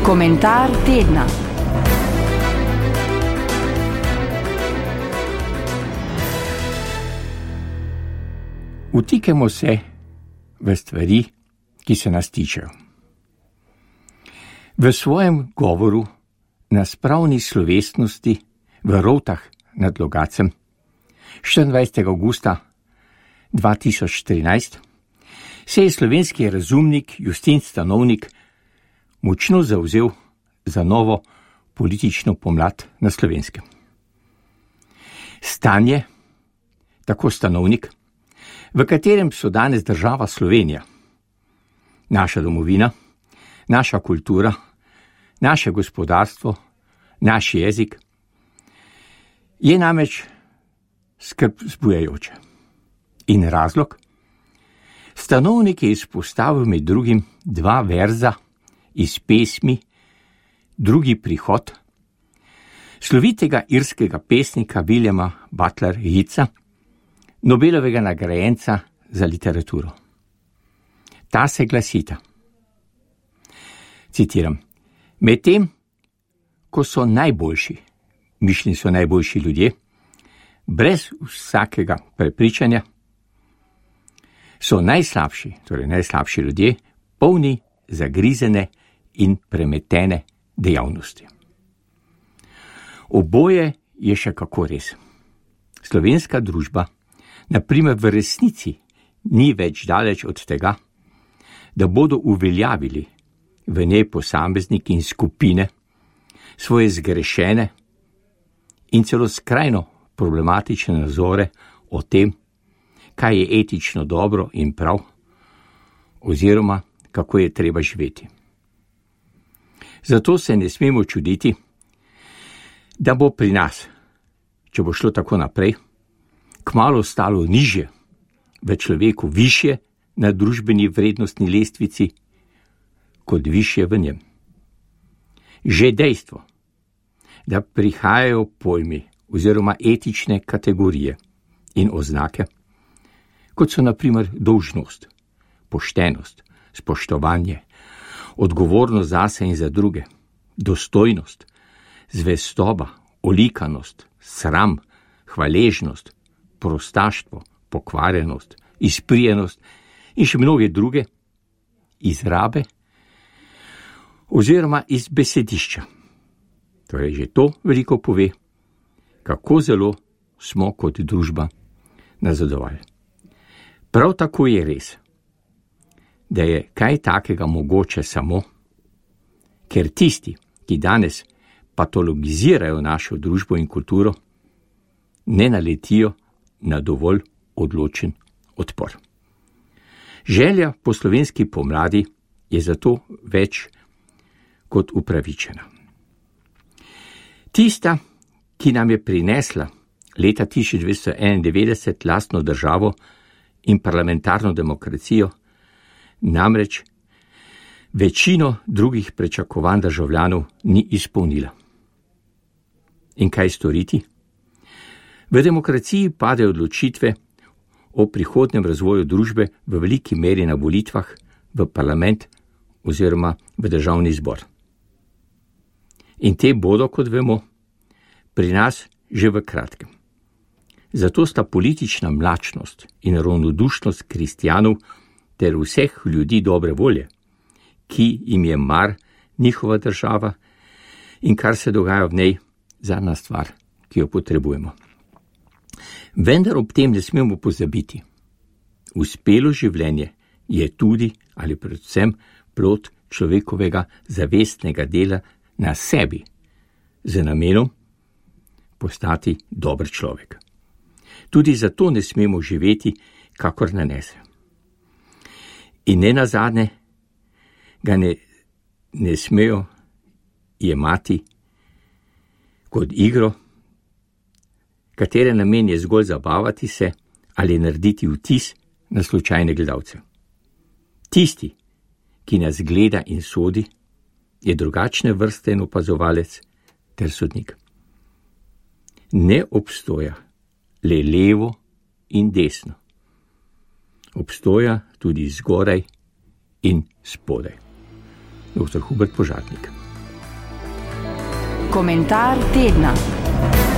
Komentar tedna. Vtikamo se v stvari, ki se nas tičejo. V svojem govoru na spravni slovesnosti v Rovtah nad Logacem 24. augusta 2014 se je slovenski razumnik Justin Stanovnik močno zavzel za novo politično pomlad na Slovenskem. Stanje, tako Stanovnik, v katerem so danes država Slovenija, naša domovina, naša kultura, naše gospodarstvo, naš jezik, je namreč skrb vzbujajoče. In razlog? Stanovnik je izpostavil med drugim dva verza iz pesmi Drugi prihod slovitega irskega pesnika Williama Butler Yeatsa, Nobelovega nagrajenca za literaturo. Ta se glasita. Citiram: medtem, ko so najboljši, mišljeni so najboljši ljudje, brez vsakega prepričanja, so najslabši, torej najslabši ljudje, polni zagrizene in premetene dejavnosti. Oboje je še kako res. Slovenska družba, na primer, v resnici ni več daleč od tega, da bodo uveljavili v njej posamezniki in skupine svoje zgrešene in celo skrajno problematične nazore o tem, kaj je etično dobro in prav, oziroma kako je treba živeti. Zato se ne smemo čuditi, da bo pri nas, če bo šlo tako naprej, kmalu stalo nižje, v človeku višje na družbeni vrednostni lestvici, kot višje v njem. Že dejstvo, da prihajajo pojmi oziroma etične kategorije in oznake, kot so na primer dolžnost, poštenost, spoštovanje, odgovornost zase in za druge, dostojnost, zvestoba, olikanost, sram, hvaležnost, prostaštvo, pokvarjenost, izprijenost in še mnoge druge izrabe oziroma iz besedišča. Torej že to veliko pove, kako zelo smo kot družba nazadovali. Prav tako je res, da je kaj takega mogoče samo, ker tisti, ki danes patologizirajo našo družbo in kulturo, ne naletijo na dovolj odločen odpor. Želja po slovenski pomladi je zato več kot upravičena. Tista, ki nam je prinesla leta 1991 lastno državo in parlamentarno demokracijo, namreč večino drugih pričakovanj državljanov ni izpolnila. In kaj storiti? V demokraciji padejo odločitve o prihodnem razvoju družbe v veliki meri na volitvah v parlament oziroma v državni zbor. In te bodo, kot vemo, pri nas že v kratkem. Zato sta politična mlačnost in ravnodušnost kristjanov ter vseh ljudi dobre volje, ki jim je mar njihova država in kar se dogaja v njej, zadnja stvar, ki jo potrebujemo. Vendar ob tem ne smemo pozabiti. Uspelo življenje je tudi ali predvsem plod človekovega zavestnega dela na sebi, z namenom postati dober človek. Tudi zato ne smemo živeti, kakor nanese. In ne nazadnje ga ne smejo jemati kot igro, katere namen je zgolj zabavati se ali narediti vtis na slučajne gledalce. Tisti, ki nas gleda in sodi, je drugačne vrste in opazovalec ter sodnik. Ne obstoja le levo in desno. Obstoja tudi zgoraj in spodaj. Dr. Hubert Požatnik. Komentar tedna.